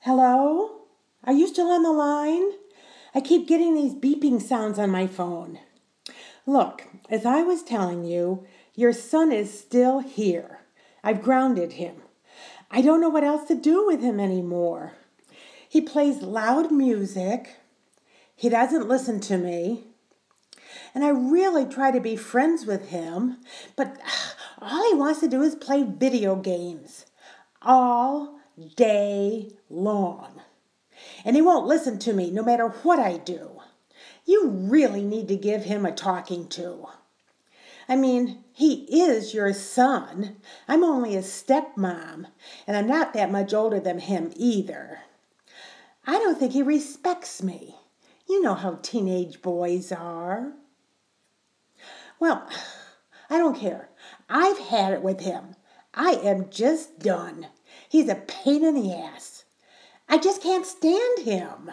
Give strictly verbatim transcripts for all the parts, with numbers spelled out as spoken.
Hello? Are you still on the line? I keep getting these beeping sounds on my phone. Look, as I was telling you, your son is still here. I've grounded him. I don't know what else to do with him anymore. He plays loud music. He doesn't listen to me. And I really try to be friends with him, but all he wants to do is play video games all day long. And he won't listen to me no matter what I do. You really need to give him a talking to. I mean, he is your son. I'm only a stepmom, and I'm not that much older than him either. I don't think he respects me. You know how teenage boys are. Well, I don't care. I've had it with him. I am just done. He's a pain in the ass. I just can't stand him.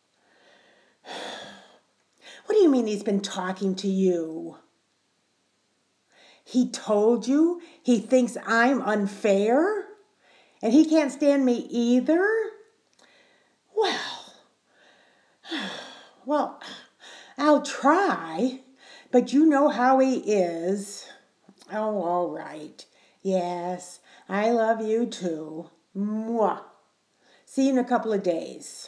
What do you mean he's been talking to you? He told you he thinks I'm unfair? And he can't stand me either? Well, well, I'll try, but you know how he is. Oh, all right. Yes, I love you too. Mwah. See you in a couple of days.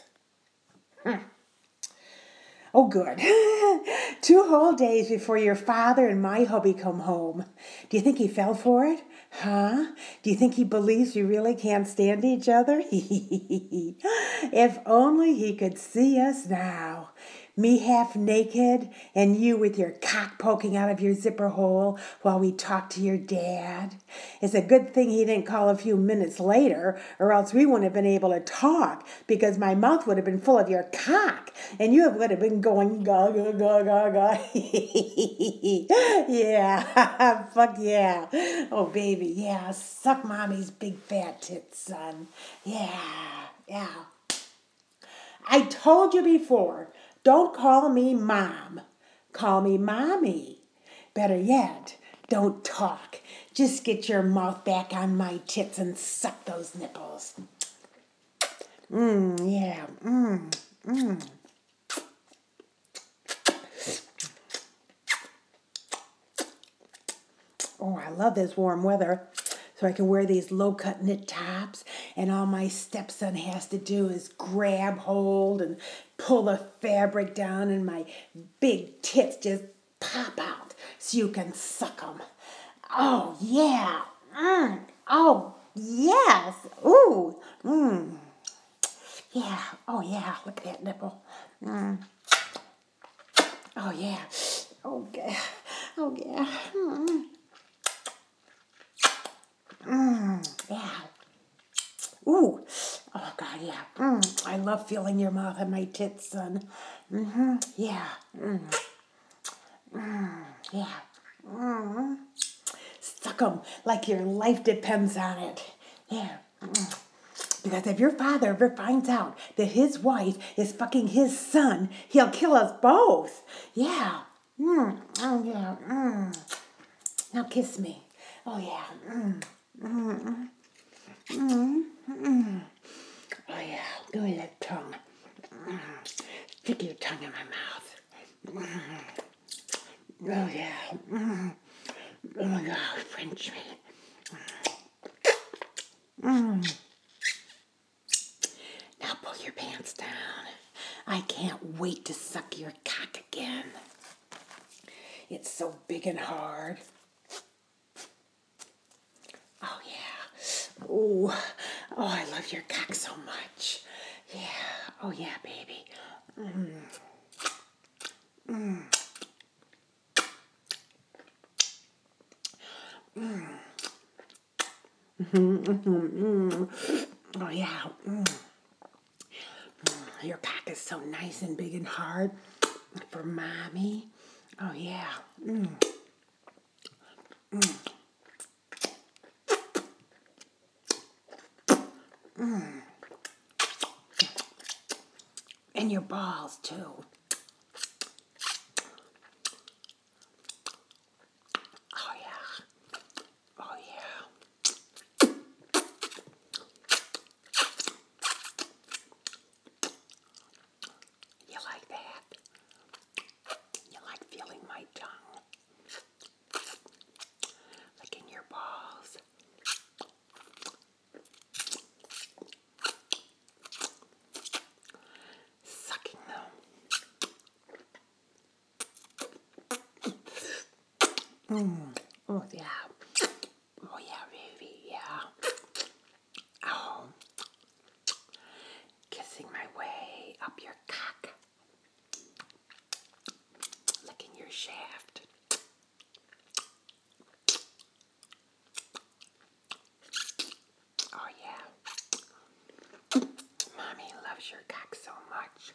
Oh, good. Two whole days before your father and my hubby come home. Do you think he fell for it? Huh? Do you think he believes we really can't stand each other? If only he could see us now. Me half naked and you with your cock poking out of your zipper hole while we talk to your dad. It's a good thing he didn't call a few minutes later, or else we wouldn't have been able to talk because my mouth would have been full of your cock and you would have been going ga ga ga ga ga. Yeah, fuck yeah. Oh baby, yeah, suck mommy's big fat tits, son. Yeah, yeah. I told you before, don't call me mom. Call me mommy. Better yet, don't talk. Just get your mouth back on my tits and suck those nipples. Mmm, yeah, mmm, mmm. Oh, I love this warm weather. So I can wear these low-cut knit tops, and all my stepson has to do is grab hold and pull the fabric down, and my big tits just pop out so you can suck them. Oh, yeah. Mm. Oh, yes. Ooh. Mm. Yeah. Oh, yeah. Look at that nipple. Mm. Oh, yeah. Oh, yeah. Oh, yeah. Mm. Mm. Yeah. Ooh, oh God, yeah. Mm, I love feeling your mouth on my tits, son. Mm-hmm, yeah. Mm, mm, yeah. Mm. Suck 'em like your life depends on it. Yeah. Mm. Because if your father ever finds out that his wife is fucking his son, he'll kill us both. Yeah. Mm. Oh, yeah. Mm. Now kiss me. Oh, yeah. Mm. Mm. Mm. Mm. Oh yeah, give me that tongue. Mm. Stick your tongue in my mouth. Mm. Oh yeah. Mm. Oh my God, French me. Mm. Now pull your pants down. I can't wait to suck your cock again. It's so big and hard. Oh yeah. Oh, oh, I love your cock so much. Yeah. Oh yeah, baby. Mm. Mm. Mm. Mm-hmm, mm-hmm, mm. Oh yeah. Mm. Mm. Your cock is so nice and big and hard for mommy. Oh yeah. Mm. Mm. Mm. And your balls too. Oh yeah. Oh yeah. Oh, yeah. Oh, yeah, baby, yeah. Oh, kissing my way up your cock. Licking your shaft. Oh, yeah. Mommy loves your cock so much.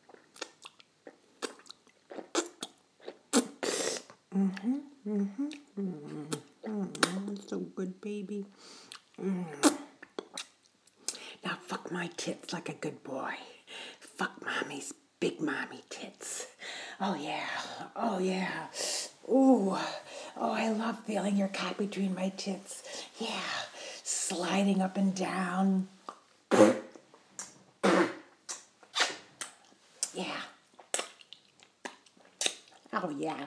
Mm-hmm, mm-hmm, mm-hmm. Mm, so good, baby. Mm. Now fuck my tits like a good boy. Fuck mommy's big mommy tits. Oh yeah, oh yeah. Ooh, oh I love feeling your cock between my tits. Yeah, sliding up and down. Yeah. Oh yeah.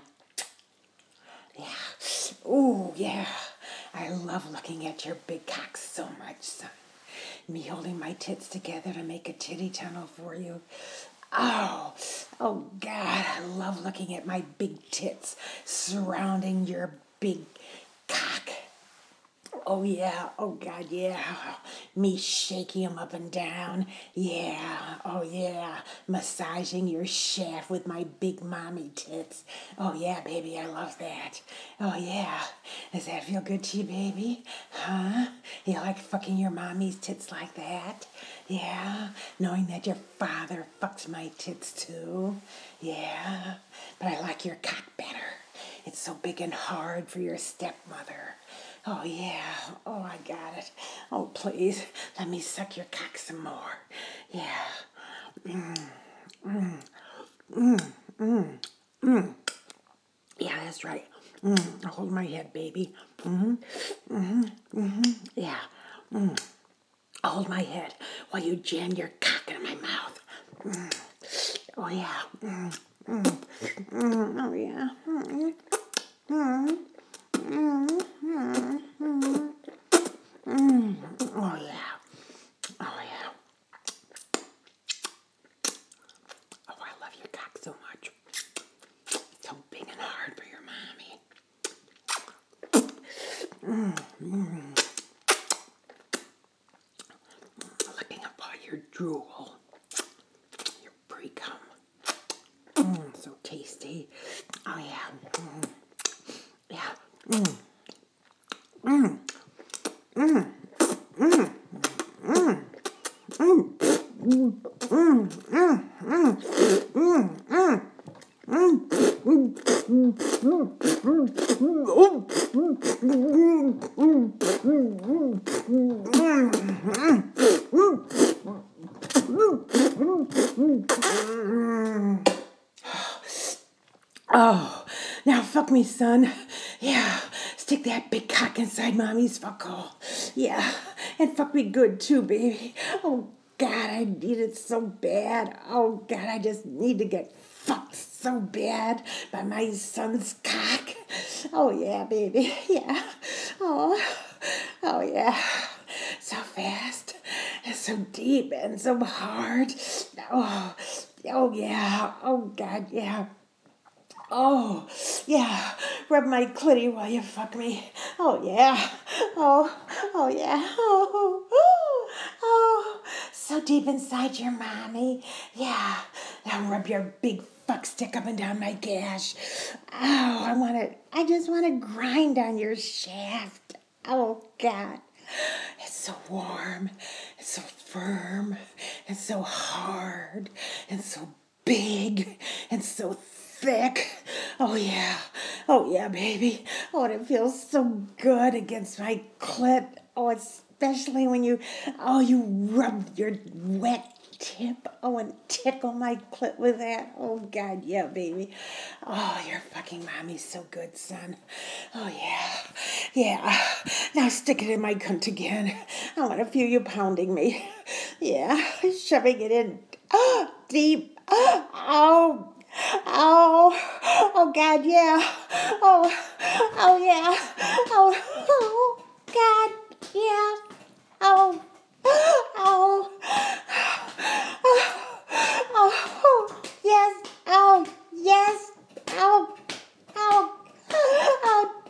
Yeah. Ooh, yeah. I love looking at your big cock so much, son. Me holding my tits together to make a titty tunnel for you. Oh, oh God, I love looking at my big tits surrounding your big cock. Oh yeah, oh God, yeah. Me shaking them up and down. Yeah, oh yeah. Massaging your shaft with my big mommy tits. Oh yeah, baby, I love that. Oh yeah. Does that feel good to you, baby? Huh? You like fucking your mommy's tits like that? Yeah, knowing that your father fucks my tits too. Yeah, but I like your cock better. It's so big and hard for your stepmother. Oh, yeah. Oh, I got it. Oh, please, let me suck your cock some more. Yeah. Mm, mm, mm, mm, mm. Yeah, that's right. Mm, hold my head, baby. Mm-hmm, mm-hmm, mm-hmm. Yeah. Mm. Hold my head while you jam your cock in my mouth. Mm. Oh, yeah. Mm, mm, mm. Oh, yeah. Mm, mm, mm, mm, mm. Mm. Oh, yeah. Oh, yeah. Oh, I love your cock so much. It's so big and hard for your mommy. Mm. Mm. Licking up all your drool. Your pre-cum. Mm, so tasty. Oh, yeah. Mm. Yeah. Mm. Mm. Mm. Mm. Mm. Mm. Mm. Mm. Mm. Mm. Mm. Oh, now fuck me, son. Yeah, stick that big cock inside mommy's fuckhole. Yeah, and fuck me good too, baby. Oh, God, I need it so bad. Oh, God, I just need to get fucked so bad by my son's cock. Oh, yeah, baby. Yeah. Oh, oh, yeah. So fast and so deep and so hard. Oh, oh, yeah. Oh, God, yeah. Oh, yeah. Rub my clitty while you fuck me. Oh, yeah. Oh, oh, yeah. Oh, oh, oh. So deep inside your mommy. Yeah. Now rub your big fuck stick up and down my gash. Oh, I want to, I just want to grind on your shaft. Oh, God. It's so warm. It's so firm. It's so hard. And so big. And so thick. Oh, yeah. Oh, yeah, baby. Oh, and it feels so good against my clit. Oh, especially when you, oh, you rub your wet tip. Oh, and tickle my clit with that. Oh, God, yeah, baby. Oh, your fucking mommy's so good, son. Oh, yeah. Yeah. Now stick it in my cunt again. I want to feel you pounding me. Yeah. Shoving it in. Oh, deep. Oh. Oh, oh God, yeah. Oh, oh yeah. Oh, oh God, yeah. Oh, oh, oh, oh, yes. Oh, yes. Oh, oh, oh,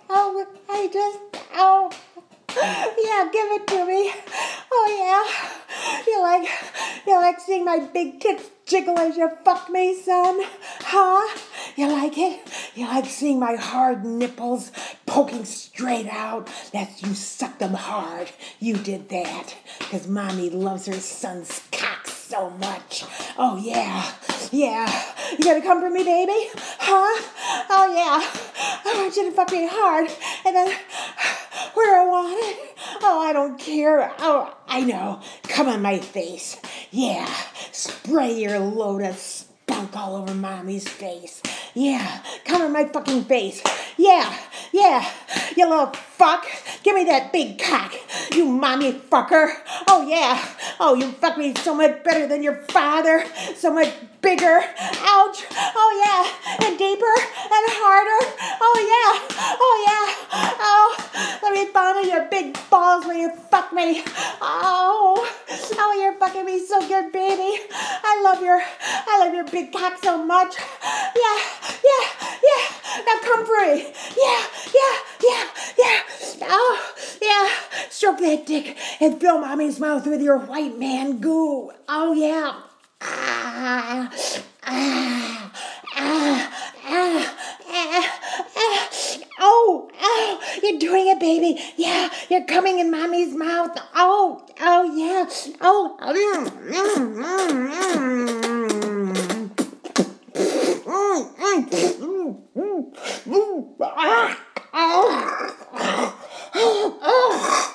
You like seeing my big tits jiggle as you fuck me, son? Huh? You like it? You like seeing my hard nipples poking straight out? That's you suck them hard. You did that. Because mommy loves her son's cock so much. Oh, yeah. Yeah. You gonna come for me, baby? Huh? Oh, yeah. I want you to fuck me hard. And then where I want it. Oh, I don't care. Oh, I know. Come on my face. Yeah. Spray your lotus spunk all over mommy's face. Yeah. Come on my fucking face. Yeah. Yeah. You little fuck. Give me that big cock. You mommy fucker. Oh, yeah. Oh, you fuck me so much better than your father. So much bigger. Ouch. Oh, yeah. And deeper and harder. Oh, yeah. Oh, yeah. Oh, let me fondle your big balls when you fuck me. Oh, oh, you're fucking me so good, baby. I love your, I love your big cock so much. Yeah, yeah, yeah. Now come for me. Yeah, yeah, yeah, yeah. Oh, yeah. Stroke that dick and fill mommy's mouth with your white man goo. Oh, yeah. Ah, ah, ah, ah, ah, ah. Oh, oh, you're doing it, baby. Yeah, you're coming in mommy's mouth. Oh, oh, yeah. Oh, mm, mm, mm, mm. Mm, mm, mm, mm, mm. Ah, ah, ah, ah,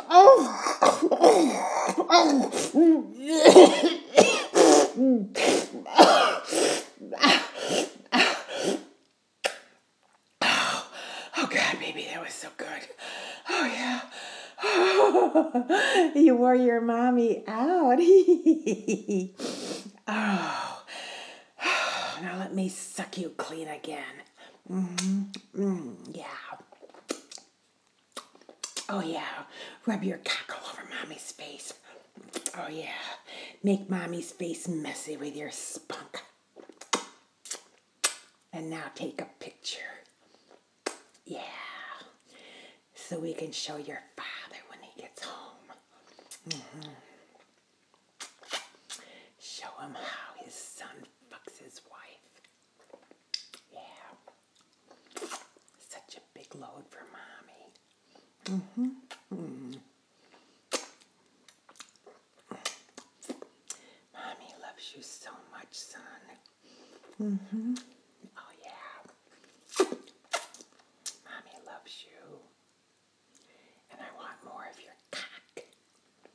ah, ah, ah. Oh, God, baby, that was so good. Oh, yeah. Oh, you wore your mommy out. Oh, now let me suck you clean again. Mm-hmm. Mm, yeah. Oh, yeah. Rub your cock all over mommy's face. Oh, yeah. Make mommy's face messy with your spunk. And now take a picture. Yeah. So we can show your father when he gets home. Mm-hmm. Show him how his son fucks his wife. Yeah. Such a big load for mommy. Mm-hmm. Mm. Mommy loves you so much, son. Mm-hmm.